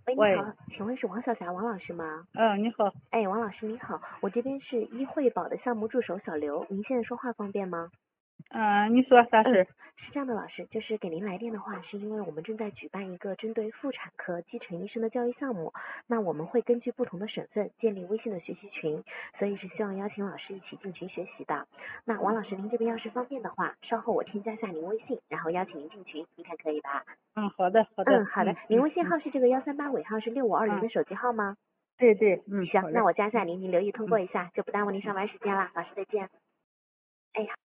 喂，你喂， 好，请问是王小霞王老师吗？ 你好， 哎，王老师你好，我这边是医惠保的项目助手小刘，您现在说话方便吗？ 你说啥事嗯， 儿？ 是这样的，老师，就是给您来电的话，是因为我们正在举办一个针对妇产科基层医生的教育项目，那我们会根据不同的省份建立微信的学习群，所以是希望邀请老师一起进群学习的。那王老师，您这边要是方便的话，稍后我添加下您微信，然后邀请您进群，您看可以吧？ 好的，好的， 好的，您微信号是这个138尾号是6520 嗯， 的手机号吗？ 对对， 行， 好嘞， 那我加下您，您留意通嗯过一下，就不耽误您上班时间了。老师再见。哎。